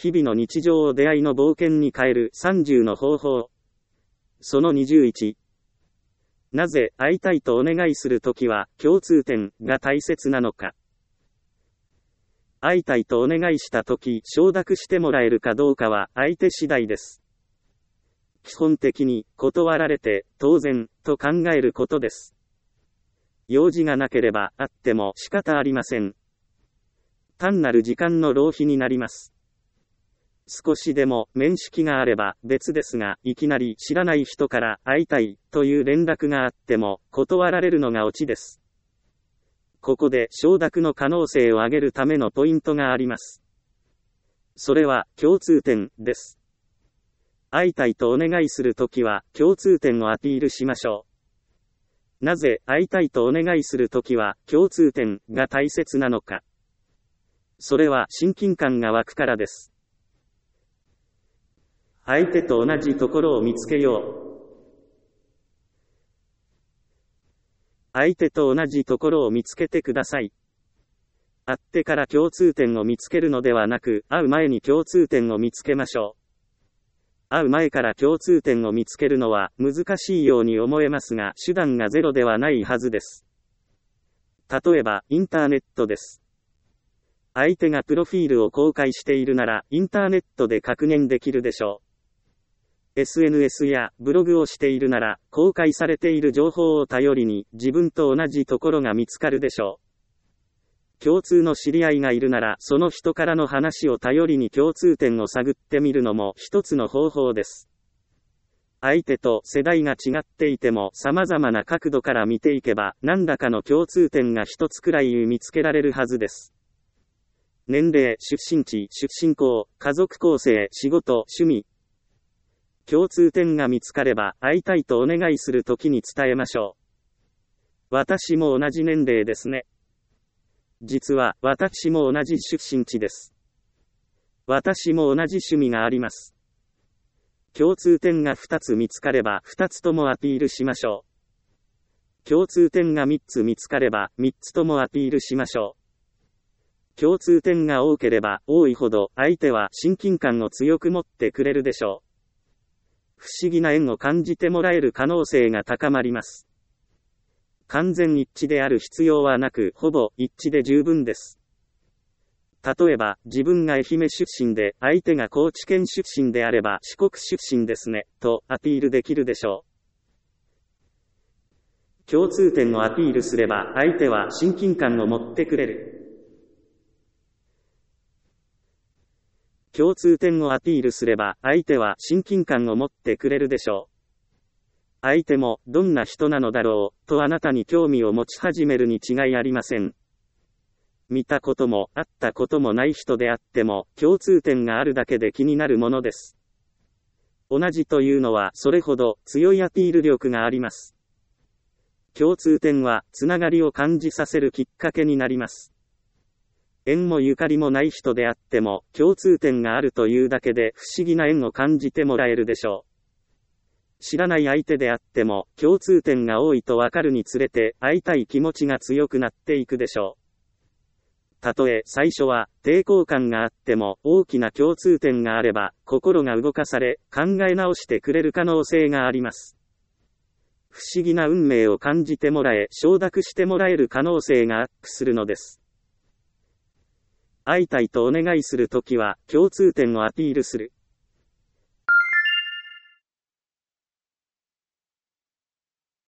日々の日常を出会いの冒険に変える30の方法。その21。なぜ会いたいとお願いするときは共通点が大切なのか。会いたいとお願いしたとき承諾してもらえるかどうかは相手次第です。基本的に断られて当然と考えることです。用事がなければ会っても仕方ありません。単なる時間の浪費になります。少しでも面識があれば別ですが、いきなり知らない人から会いたいという連絡があっても断られるのがオチです。ここで承諾の可能性を上げるためのポイントがあります。それは共通点です。会いたいとお願いするときは共通点をアピールしましょう。なぜ会いたいとお願いするときは共通点が大切なのか。それは親近感が湧くからです。相手と同じところを見つけよう。相手と同じところを見つけてください。会ってから共通点を見つけるのではなく、会う前に共通点を見つけましょう。会う前から共通点を見つけるのは難しいように思えますが、手段がゼロではないはずです。例えば、インターネットです。相手がプロフィールを公開しているなら、インターネットで確認できるでしょう。SNS やブログをしているなら、公開されている情報を頼りに自分と同じところが見つかるでしょう。共通の知り合いがいるなら、その人からの話を頼りに共通点を探ってみるのも一つの方法です。相手と世代が違っていても様々な角度から見ていけば、何らかの共通点が一つくらい見つけられるはずです。年齢、出身地、出身校、家族構成、仕事、趣味。共通点が見つかれば、会いたいとお願いするときに伝えましょう。私も同じ年齢ですね。実は、私も同じ出身地です。私も同じ趣味があります。共通点が2つ見つかれば、2つともアピールしましょう。共通点が3つ見つかれば、3つともアピールしましょう。共通点が多ければ、多いほど、相手は親近感を強く持ってくれるでしょう。不思議な縁を感じてもらえる可能性が高まります。完全一致である必要はなく、ほぼ一致で十分です。例えば、自分が愛媛出身で、相手が高知県出身であれば、四国出身ですね、とアピールできるでしょう。共通点をアピールすれば、相手は親近感を持ってくれる。共通点をアピールすれば、相手は親近感を持ってくれるでしょう。相手も、どんな人なのだろう、とあなたに興味を持ち始めるに違いありません。見たことも、会ったこともない人であっても、共通点があるだけで気になるものです。同じというのは、それほど強いアピール力があります。共通点は、つながりを感じさせるきっかけになります。縁もゆかりもない人であっても、共通点があるというだけで不思議な縁を感じてもらえるでしょう。知らない相手であっても、共通点が多いとわかるにつれて、会いたい気持ちが強くなっていくでしょう。たとえ最初は抵抗感があっても、大きな共通点があれば、心が動かされ、考え直してくれる可能性があります。不思議な運命を感じてもらえ、承諾してもらえる可能性がアップするのです。会いたいとお願いするときは、共通点をアピールする。